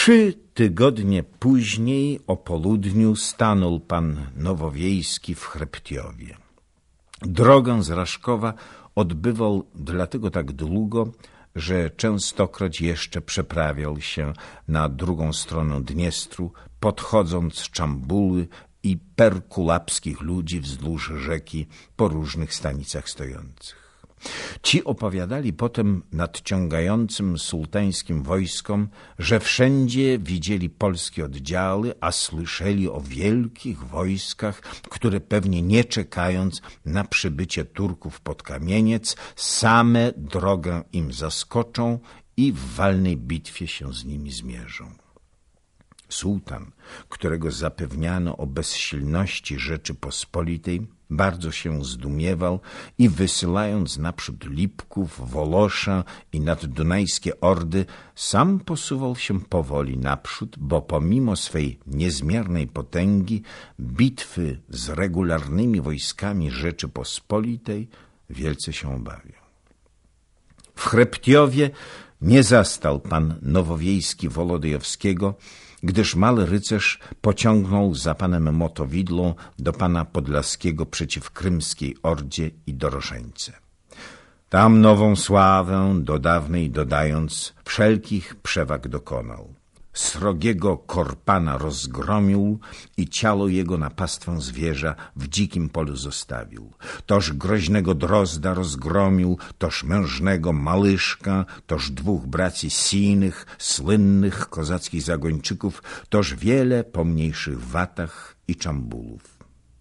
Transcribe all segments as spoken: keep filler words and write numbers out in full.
Trzy tygodnie później o południu stanął pan Nowowiejski w Chreptiowie. Drogę z Raszkowa odbywał dlatego tak długo, że częstokroć jeszcze przeprawiał się na drugą stronę Dniestru, podchodząc Czambuły i perkulapskich ludzi wzdłuż rzeki po różnych stanicach stojących. Ci opowiadali potem nadciągającym sułtańskim wojskom, że wszędzie widzieli polskie oddziały, a słyszeli o wielkich wojskach, które pewnie nie czekając na przybycie Turków pod Kamieniec, same drogę im zaskoczą i w walnej bitwie się z nimi zmierzą. Sułtan, którego zapewniano o bezsilności Rzeczypospolitej, bardzo się zdumiewał i wysyłając naprzód Lipków, Wolosza i naddunajskie ordy, sam posuwał się powoli naprzód, bo pomimo swej niezmiernej potęgi bitwy z regularnymi wojskami Rzeczypospolitej wielce się obawiał. W Chreptiowie nie zastał pan Nowowiejski Wolodejowskiego, gdyż mały rycerz pociągnął za panem Motowidlą do pana Podlaskiego przeciw krymskiej ordzie i Doroszeńce. Tam nową sławę do dawnej dodając, wszelkich przewag dokonał. Srogiego Korpana rozgromił i ciało jego na pastwę zwierza w dzikim polu zostawił. Toż groźnego Drozda rozgromił, toż mężnego Małyszka, toż dwóch braci Sinych, słynnych kozackich zagończyków, toż wiele pomniejszych Watach i Czambulów.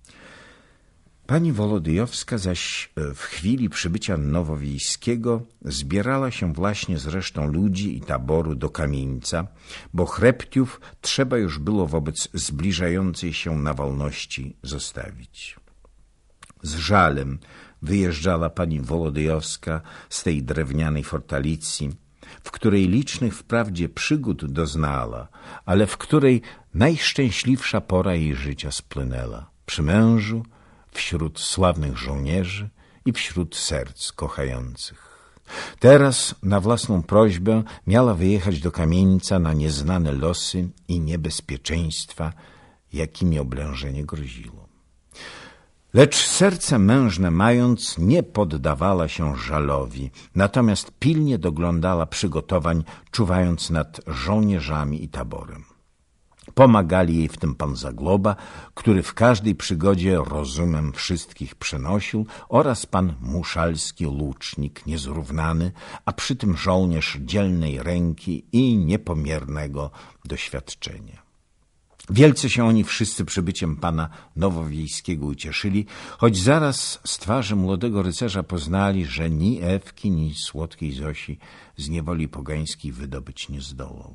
Pani Wolodejowska zaś w chwili przybycia Nowowiejskiego zbierała się właśnie z resztą ludzi i taboru do Kamieńca, bo Chreptiów trzeba już było wobec zbliżającej się nawalności zostawić. Z żalem wyjeżdżała pani Wolodejowska z tej drewnianej fortalicy, w której licznych wprawdzie przygód doznała, ale w której najszczęśliwsza pora jej życia spłynęła przy mężu, wśród sławnych żołnierzy i wśród serc kochających. Teraz na własną prośbę miała wyjechać do Kamieńca na nieznane losy i niebezpieczeństwa, jakimi oblężenie groziło. Lecz serce mężne mając, nie poddawała się żalowi, natomiast pilnie doglądała przygotowań, czuwając nad żołnierzami i taborem. Pomagali jej w tym pan Zagloba, który w każdej przygodzie rozumem wszystkich przenosił, oraz pan Muszalski, łucznik niezrównany, a przy tym żołnierz dzielnej ręki i niepomiernego doświadczenia. Wielce się oni wszyscy przybyciem pana Nowowiejskiego ucieszyli, choć zaraz z twarzy młodego rycerza poznali, że ni Ewki, ni słodkiej Zosi z niewoli pogańskiej wydobyć nie zdołał.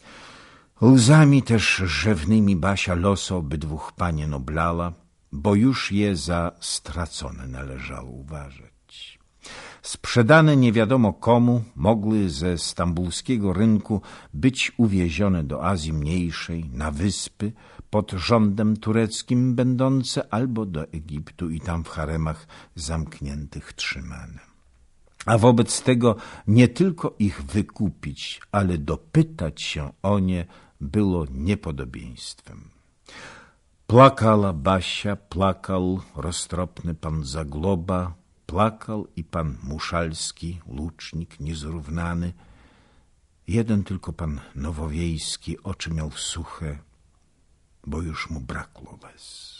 Łzami też rzewnymi Basia losu obydwóch panien oblała, bo już je za stracone należało uważać. Sprzedane nie wiadomo komu, mogły ze stambulskiego rynku być uwiezione do Azji Mniejszej, na wyspy, pod rządem tureckim będące, albo do Egiptu i tam w haremach zamkniętych trzymane. A wobec tego nie tylko ich wykupić, ale dopytać się o nie było niepodobieństwem. Płakała Basia, plakał roztropny pan Zagloba, plakał i pan Muszalski, łucznik niezrównany. Jeden tylko pan Nowowiejski oczy miał suche, bo już mu brakło łez.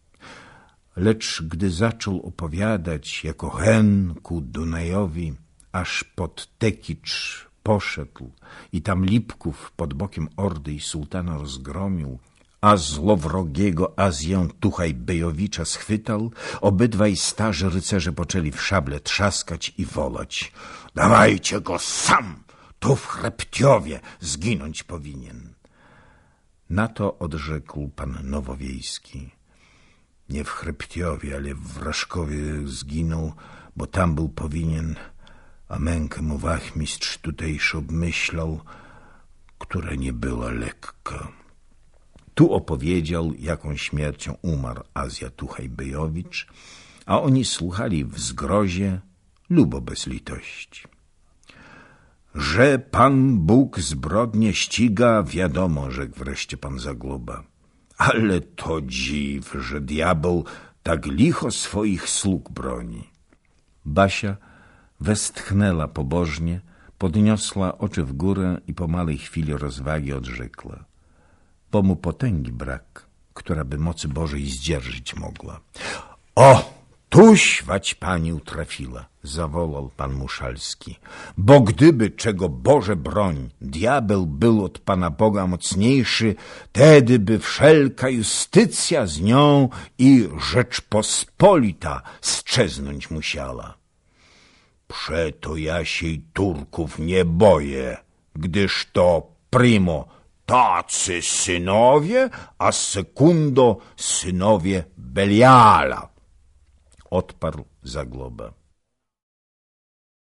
Lecz gdy zaczął opowiadać jako hen ku Dunajowi, aż pod Tekicz poszedł i tam Lipków pod bokiem ordy i sułtana rozgromił, a złowrogiego Azję Tuchaj-Bejowicza schwytał, obydwaj starzy rycerze poczęli w szable trzaskać i wolać: dawajcie go sam, tu w Chreptiowie zginąć powinien. Na to odrzekł pan Nowowiejski: nie w Chreptiowie, ale w Raszkowie zginął, bo tam był powinien, a mękę mu wachmistrz tutejszy obmyślał, która nie była lekka. Tu opowiedział, jaką śmiercią umarł Azja Tuchaj-Bejowicz, a oni słuchali w zgrozie, lubo bez litości. Że Pan Bóg zbrodnie ściga, wiadomo, rzekł wreszcie pan Zagloba. Ale to dziw, że diabeł tak licho swoich sług broni. Basia westchnęła pobożnie, podniosła oczy w górę i po małej chwili rozwagi odrzekła. Bo mu potęgi brak, która by mocy Bożej zdzierżyć mogła. O! Tuś wać pani utrafiła, zawołał pan Muszalski, bo gdyby czego Boże broń, diabeł był od Pana Boga mocniejszy, tedy by wszelka justycja z nią i Rzeczpospolita strzeznąć musiała. Przeto ja się Turków nie boję, gdyż to primo tacy synowie, a sekundo synowie Beliala. Odparł Zagloba.